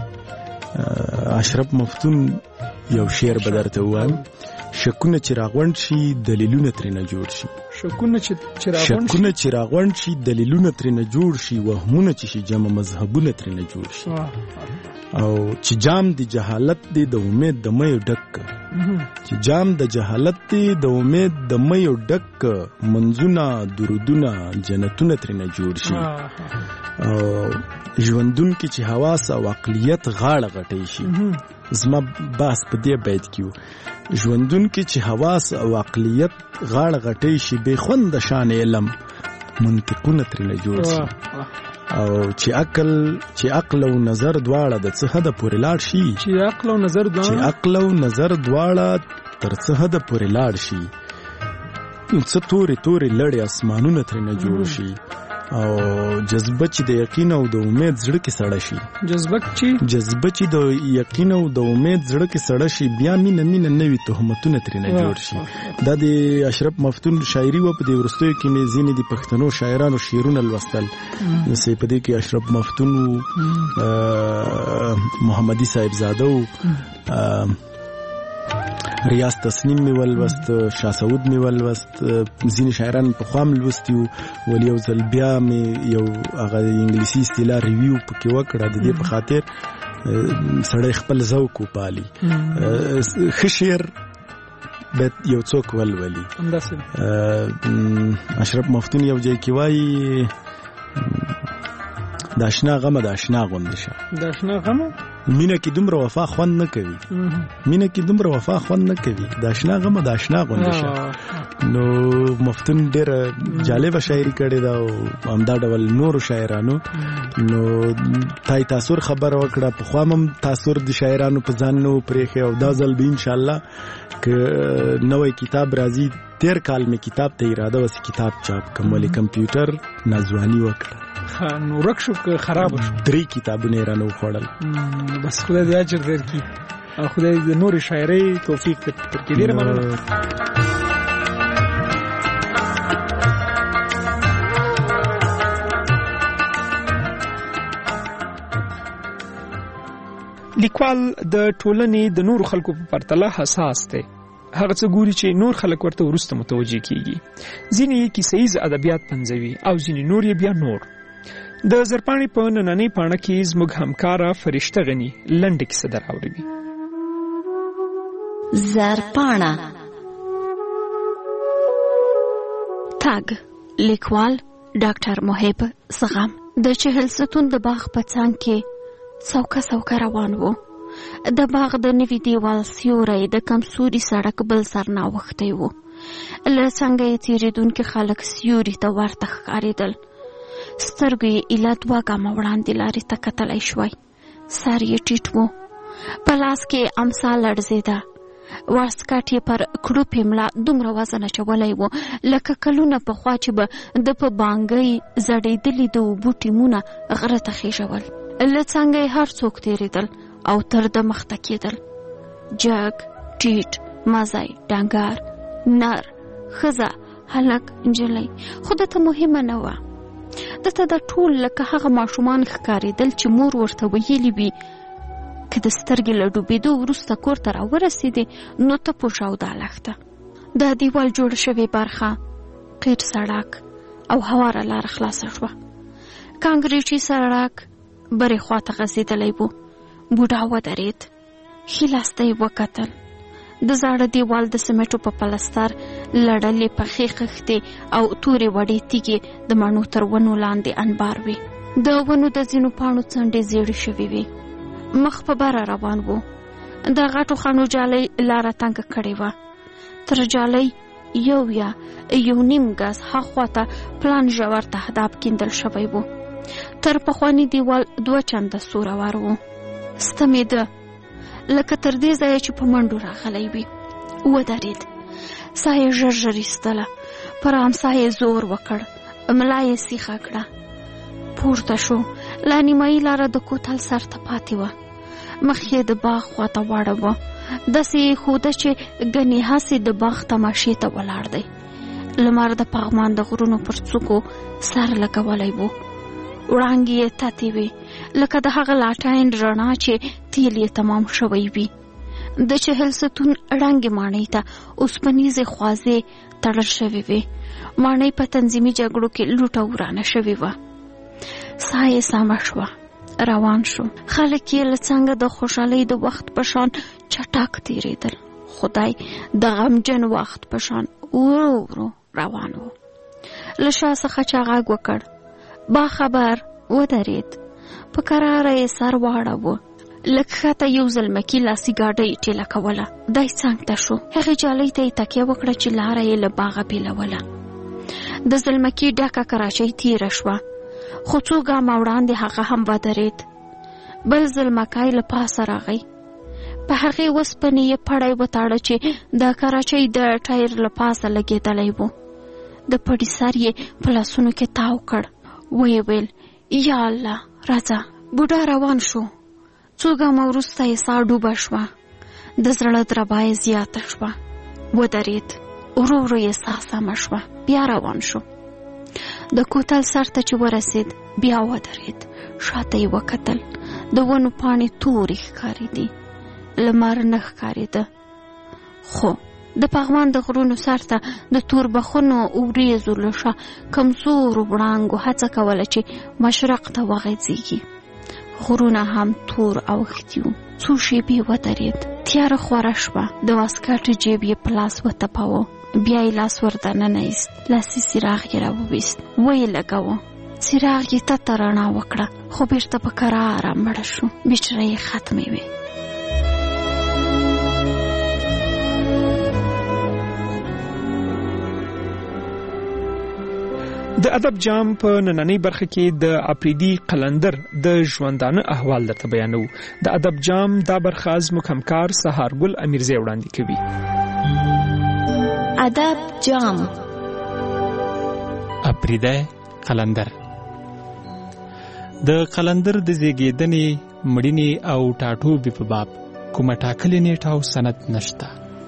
اشرف مفتون یو شعر به درته ووایم: شکونه چې راغونډ شي دلیلونه ترېنه جوړ شي. شکونه چې راغونډ شکونه چې راغونډ شي دلیلونه ترېنه جوړ شي، وهمونه چې شي جمع مذهبونه ترېنه جوړ شي. او چې جام د جهالت دی د امید د مې ډک چې جام د جهالت دی د امید د مې ډک منځونه درودونه جنتونه ترنه جوړ شي او ژوندون کې چې حواس او عقلیت غاړه غټي شي زما باس په دې بیت کې ژوندون کې چې حواس او عقلیت غاړه غټي شي به خوند شان علم منطقونه ترنه جوړ شي او چې عقل چې عقل او نظر دواړه د څه حد پورې لاړ شي چې عقل او نظر دواړه چې عقل او نظر دواړه تر څه حد پورې لاړ شي څه تورې تورې لړې اسمانونه ترنه جوړ شي او جذبه چې د یقین او د امید زړه کې سړه شي جذبه چې جذبه چې د یقین او د امید زړه کې سړه شي بیا مینه مینه نوي تهمتونه ترنه جوړ شي دا د اشرف مفتون شاعري و په دې ورستیو کې مې ځینې د پښتنو شاعرانو شعرونه لوستل نو په دې کې اشرف مفتون محمدي صاحبزاده او ریاض تسنیم می ولوست شاه سعود می ولوست ځینې شاعران په خام لوستي ولی یو ځل بیا می یو هغه انګلیسي اصطلاح ریویو پکې وکړه د دې په خاطر سړی خپل ذوق وپالي ښه شعر باید یو څوک ولولي اشرف مفتون یو ځای کې وایي د اشنا غمه د اشنا غوندې شه د اشنا غمه مینه کې دومره وفا خوند نه کوي مینه کې دومره وفا خوند نه کوي د اشنا غمه د اشنا غوندې شه نو مفتون ډېره جالبه شاعري کړې ده او همدا ډول نورو شاعرانو نو تای تاثر خبره وکړه پخوا هم تاثر د شاعرانو په ځان نه و پرېښی او دا ځل به انشاءالله که نوی کتاب راځي تیر کال مې کتاب ته اراده وه چې کتاب چاپ کړم ولې کمپیوټر ناځواني وکړه نو ورک شو که خراب شو درې کتابونه یې رانه وخوړل بس خدای دې اجر درکړي او خدای دې نورې شاعرۍ توفیق درکړي ډېره مننه لیکوال د ټولنې د نورو خلکو په پرتله حساس دی هغه څه ګوري چې نور خلک ورته وروسته متوجه کیږي ځینې یې کیسه ییز ادبیات پنځوي او ځینې نور یې بیا نور د زرپاڼې په نننۍ پاڼه کې زموږ همکاره فرشته غني لنډه کیسه دراوړوي. زرپاڼه تاګ لیکوال ډاکټر محب زغم د چهل ستون د باغ په څنګ کې څوکه څوکه روان وو. د باغ د نوي دیوال سیوری د کمسوري سړک بل سر ناوختی وو. له څنګه یې تېرېدونکي خلک سیوري ته ورته ښکارېدل. سترګو یې ایله دوه ګامه وړاندې لارې ته کتلی شوی. سر یې ټیټ و. په لاس کې امسا لړزېده. واسکټ یې پر کړوپې ملا دومره وزن اچولی و لکه کلونه پخوا چې به د په بانګۍ زړېدلي د اوبو ټیمونه غره ته خېژول. له څنګه یې هر څوک تېرېدل او تر د مخته کېدل. جګ، ټیټ، مزی، ډنګر، نر، ښځه، هلک، نجلۍ، خو دته مهمه نه وه. دته د ټول لکه هغه ماشومان ښکارېدل چې مور ورته ویلي وي که د سترګې له ډوبېدو وروسته کور ته راورسېدې نو ته پوه شه او دا لښته. د دیوال جوړه شوې برخه قیر سړک او هواره لاره خلاصه شوه. کانکریټي سړک برې خواته غځېدلی و. بوډا ودرېد. ښي لاس ته یې وکتل. د زاړه دیوال د سمټو په پلستر لړلې پخې خښتې او تورې وړې تیږې د مڼو تر ونو لاندې انبار وې. د ونو د ځینو پاڼو څنډې زیړې شوې وې. مخ په بره روان و. د غټو خانو جالۍ لاره تنګه کړې وه. تر جالۍ یو یا یو نیم ګز هاخوا ته پلان ژور تهداب کیندل شوی و. تر پخواني دیوال دوه چنده سوره ور و. ستمېده لکه تر دې ځایه چې په منډو راغلی وي. ودرېد. ساه یې ژر ژر ایستله. پر امسا یې زور وکړ. ملا یې سیخه کړه. پورته شو. لا نیمایي لاره د کوتل سر ته پاتې وه. مخ یې د باغ خواته واړوه. داسې یې ښوده چې ګنې هسې د باغ تماشې ته ولاړ دی. لمر د پغمان د غرونو پر څوکو سر لګولی و. وړانګې یې تتې وې لکه د هغه لاټاین رڼا چې تیل یې تمام شوی وي. د چهل ستون ړنګې ماڼۍ ته اوسپنیزې خوازې تړل شوې وې. ماڼۍ په تنظیمي جګړو کې لوټه ورانه شوې وه. ساه یې سمه شوه. روان شو. خلک یې له څنګه د خوشحالۍ د وخت په شان چټک تېرېدل. خدای د غمجن وخت په شان ورو ورو روان و. له شا څخه چا غږ وکړ. با خبر ودرېد. په کراره یې سر واړاوه. لږ ښکته یو زلمکي لاسي ګاډۍ ټېله کوله. دی څنګ ته شو. هغې جالۍ ته یې تکیه وکړه چې لاره یې له باغه بېلوله. د زلمکي ډکه کراچۍ تېره شوه، خو څو ګامه وړاندې هغه هم ودرېد. بل زلمکی له پاسه راغی. په هغې وسپنې یې پړی وتاړه چې د کراچۍ د ټایر له پاسه لګېدلی و. د پړي سر یې په لاسونو کې تاو کړ. ویې ویل یا الله راځه. بوډا روان شو. څو ګامه وروسته یې ساه ډوبه شوه. د زړه دربا یې زیاته شوه. ودرېد. ورو ورو یې ساه سمه شوه. بیا روان شو. د کوتل سر ته چې ورسېد بیا ودرېد. شاته یې وکتل. د ونو پاڼې تورې ښکارېدې. لمر نه ښکارېده. خو د پغمان د غرونو سر ته د توربخونو وریځو له شا کمزورو وړانګو هڅه کوله چې مشرق ته وغځېږي. غرونه هم تور اوښتي وو. څو شېبې ودرېد. تیاره خوره شوه. د واسکټ جیب یې په لاس وتپاوه. بیا یې لاس ور دننه ایست. لاسي څراغ یې راوویست. ویې لګاوه. څراغ یې تته رڼا وکړه، خو بیرته په کراره مړه شو. بیټرۍ یې ختمې وې. د ادب جام په نننۍ برخه کې د اپریدي قلندر د ژوندانه احوال درته بیانو. د ادب جام دا برخه زموږ همکار سهارګل امیرزی وړاندې کوي. ادب جام. اپریدي قلندر. د قلندر د زیږیدنې، مړینې او ټاټوبې په باب کومه ټاکلې نیټه او سند نشته.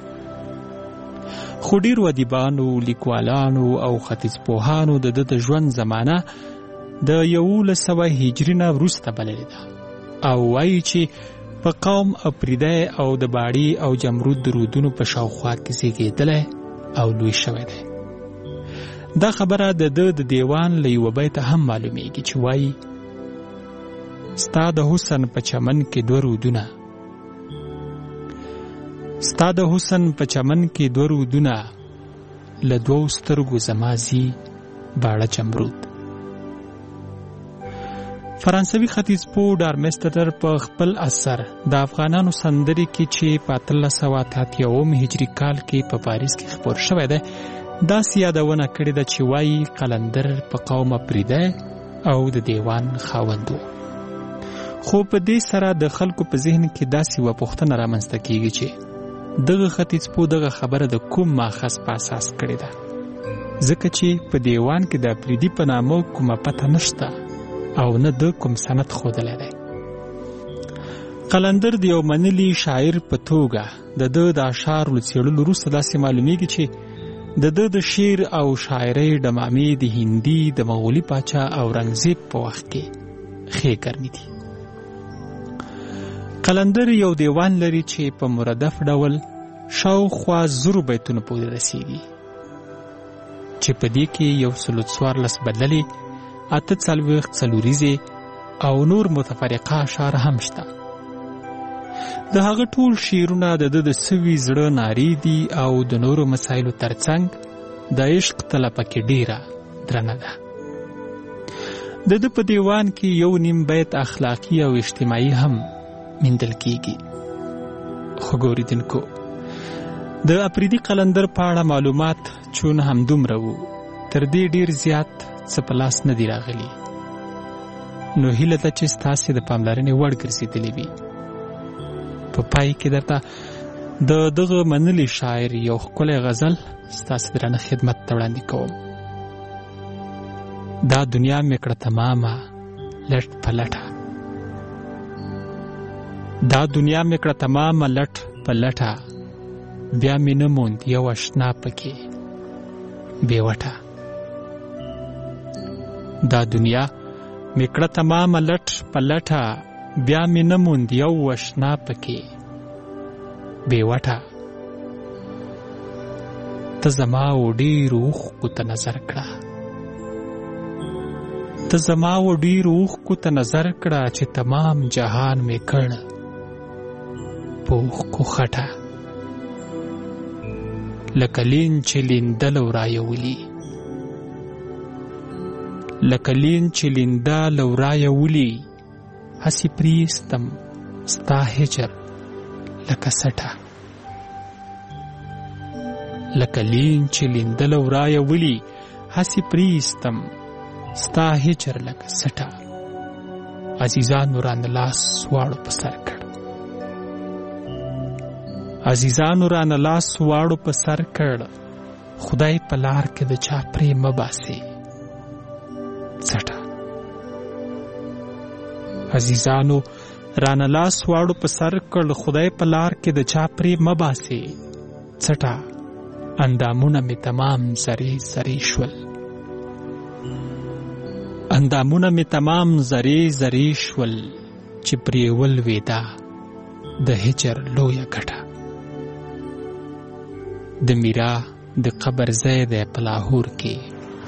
خو ډیرو ادیبانو، لیکوالانو او ختیځپوهانو د ده د ژوند زمانه د یولس سوه هجري نه وروسته بللې ده او وایي چې په قوم اپریدی او د باړي او جمرود د رودونو په شاوخوا کې زیږېدلی او لوی شوی دی. دا خبره د ده د دیوان له یوه بیته هم معلومیږي چې وایي ستا د حسن په چمن کې دوه رودونه، ستا د حسن په چمن کې دوه رودونه، له دوو سترګو زما ځي باړه جمرود. فرانسوي ختیځپوه ډارمستر په خپل اثر د افغانانو سندرې کې چې په اتلس سوه اته اتیا هجري کال کې په پاریس کې خپور شوی دی داسې یادونه کړې ده چې وایي قلندر په قوم اپریدی او د دیوان خاوند و. خو په دې سره د خلکو په ذهن کې داسې یوه پوښتنه رامنځته کېږي چې دغه ختیځپوه دغه خبره د کوم ماخذ په اساس کړې ده، ځکه چې په دیوان کې د اپریدي په نامه کومه پته نشته او نه د کوم سند ښودلی دی. قلندر د یو منلي شاعر په توګه د ده د اشعارو له څېړلو وروسته داسې معلومیږي چې د ده د شعر او شاعرۍ ډمامې د هندي د مغولي پاچا اورنګزیب په وخت کې ښې ګرمې دي. قلندر یو دیوان لري چې په مردف ډول شاوخوا زرو بیتونو پورې رسیږي چې په دې کې یو سلو څوارلس بدلې، اته څلوېښت څلوریزې او نور متفرقه اشعار هم شته. د هغه ټول شعرونه د ده د سوي زړه نارې دي او د نورو مسایلو ترڅنګ د عشق تله پکې ډیره درنه ده. د ده په دیوان کې یو نیم بیت اخلاقي او اجتماعي هم میندل کیږي. خو ګوریدونکو د اپریدي قلندر په اړه معلومات چون همدومره وو، تر دې ډیر زیات څه په لاس نه دي راغلي. نو هیله ده چې ستاسې د پاملرنې وړ ګرځېدلې وي. په پای کې درته د دغه منلي شاعر یو ښکلی غزل ستاسې درانه خدمت ته وړاندې کوم. دا دنیا مې کړه تمامه لټ په لټه، دا دنیا مې کړه تمامه لټ په لټه، بیا مې نه موند یو اشنا پکې بېوټه. دا دنیا مې کړه تمامه لټ په لټه، بیا مې نه موند یو اشنا پکې بېوټه. ته زما و ډېرو اوښکو ته نظر کړه، ته زما و ډېرو اوښکو ته نظر کړه چې تمام جهان مې کړ په اوښکو خټه، لکه لین چې لیندل او رایولي، لکه لین چې لیندل او رایولي، هسې پریستم ستا هجر لکه سټه، لکه لین چې لیندل او رایولي، هسې پریستم ستا هجر لکه سټه. عزیزانو رانه لاس واړو په سر کړ، عزیزانو رانه لاس واړو په سر کړ، خدای په لار کې د چا پرې مه باسې سټه. عزیزانو رانه لاس واړو په سر کړ، خدای په لار کې د چا پرې مه باسې سټه. اندامونه مې تمام زری زری شول، اندامونه مې تمام زری زری شول، چې پرې ولوېده د هجر لویه ګټه. د میرا د قبر ځای دی په لاهور کې،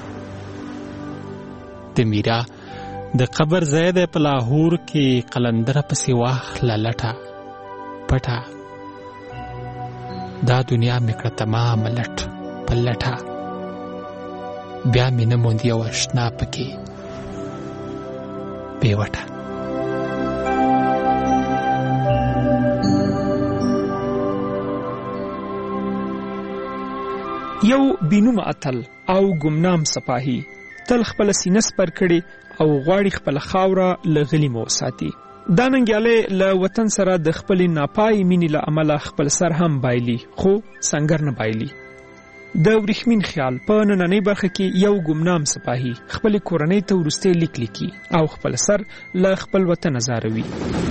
د میرا د قبر ځای دی په لاهور کې، قلندره پسې واخله لټه پټه. دا دنیا مې کړه تمام لټ په لټه، بیا مې نه موند یو اشنا پکې بیوټه. یو بینوم اتل او ګمنام سپاهي تل خپل سینه سپر کړي او غواړي خپل خاوره له غلیمو وساتي. دا ننګیالی له وطن سره د خپلې ناپایې مینې له امله خپل سر هم بایلي، خو سنګر نه بایلي. د ورېښمین خیال په نننۍ برخه کې یو ګمنام سپاهي خپلې کورنۍ ته وروستی لیک لیکي او خپل سر له خپل وطن ازاروي.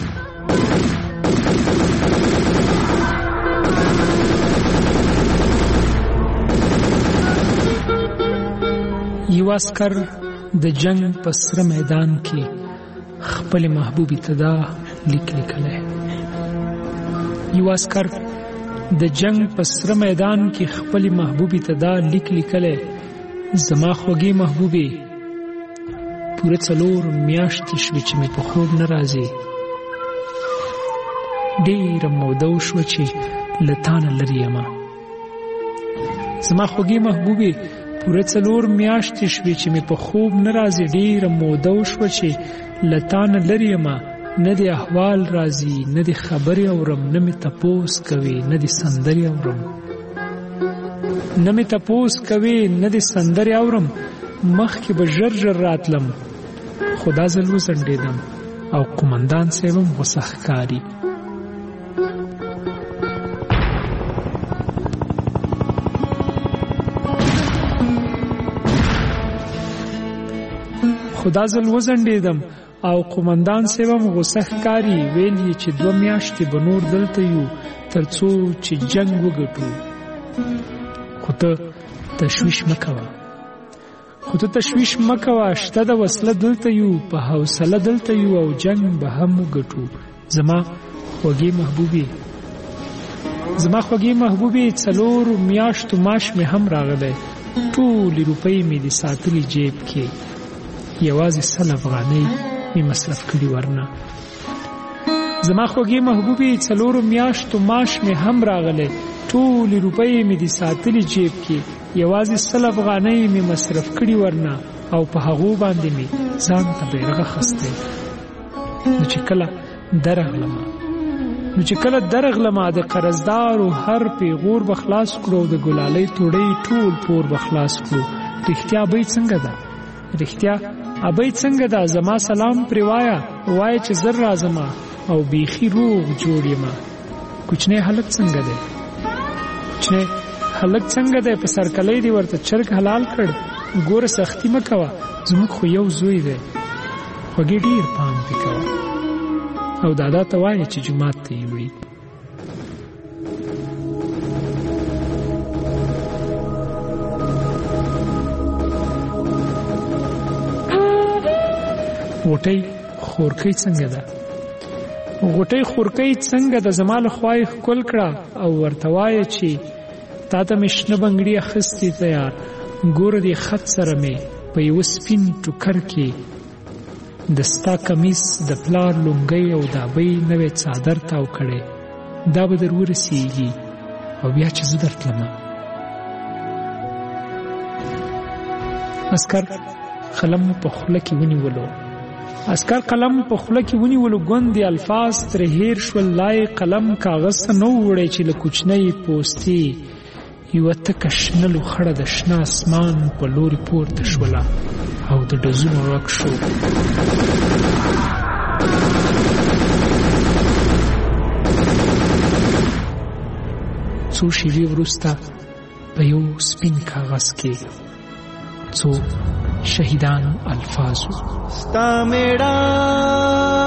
یو عسکر د جنگ په سره میدان کې خپل محبوبي ته دا لیک لیکلی. یو عسکر د جنگ په سره میدان کې خپل محبوبي ته دا لیک لیکلی. زما خوږې محبوبې، پوره څلور میاشتې شوې چې مې په خوب نه راځي. ډېره موده وشوه چې له تا نه لرې یمه. زما خوږې محبوبې، پوره څلور میاشتې شوې چې مې په خوب نه راځي. ډېره موده وشوه چې له تا نه لرې یمه. نه دې احوال راځي، نه دې خبرې اورم، نه مې تپوس کوي، نه دې سندرې اورم. نه مې تپوس کوي، نه دې سندرې اورم. مخکې به ژر ژر راتلم، خو دا ځل وځنډېدم او قمندان صاحب هم غوسه ښکاري. خو دا ځل وځنډېدم او قمندان صاحب هم غوسه ښکاري. ویل یې چې دوه میاشتې به نور دلته یو تر څو چې جنگ وګټو. خو ته تشویش مه کوه، خو ته تشویش مه کوه. شته د وسله دلته یو، په حوصله دلته یو او جنگ به هم وګټو. زما خوږې محبوبې، زما خوږې محبوبې، څلور میاشتو معاش مې هم راغلی. ټولې روپۍ مې د ساتلې جیب کې، یوازې سل افغانۍ مې مصرف کړي ورنه. زما خوږې محبوبې، څلورو میاشتو معاش مې هم راغلی. ټولې روپۍ مې د ساتلې جیب کې، یوازې سل افغانۍ مې مصرف کړي ورنه او په هغو باندې مې ځان ته بیرغ اخیستی. نو چې کله درغلمه نو چې کله درغلمه د قرضدارو هر پیغور به خلاص کړو، د ګلالۍ توړۍ ټول پور به خلاص کړو. رښتیا ابۍ څنګه ده؟ رښتیا ابۍ څنګه ده؟ زما سلام پرې وایه، وایه چې زر راځمه او بیخي روغ جوړ یمه. کوچنی هلک څنګه دی؟ کوچنی هلک څنګه دی؟ په سرکلی دی ورته چرګ حلال کړ. ګوره سختي مه کوه، زموږ خو یو زوی دی. خوږې ډېر پام پې کوه او دادا ته وایه چې جومات ته یې وړي. غوټۍ خورکۍ څنګه ده؟ غوټۍ خورکۍ څنګه ده؟ زما له خوا یې ښکل کړه او ورته وایه چې تا ته مې شنه بنګړي اخیستې تیار. ګوره دې خط سره مې په یوه سپین ټوکر کې د ستا کمیس د پلار لونګۍ او د ابۍ نوی څادر تاو کړی، دا به در ورسیږي او بیا چې زه درتلمه. عسکر قلم په خوله کې ونیولو عسکر قلم په خوله کې ونیولو ګوندې الفاظ ترې هېر شول. لای قلم کاغذ ته نه وړی چې له کوچنۍ پوستې یوه تکه شنه لوخړه د شنه اسمان په لورې پورته شوله او د ډزونو غږ شو. څو شېبې وروسته په یو سپین کاغذ کې څو شهیدان الفاظ. ستا میړه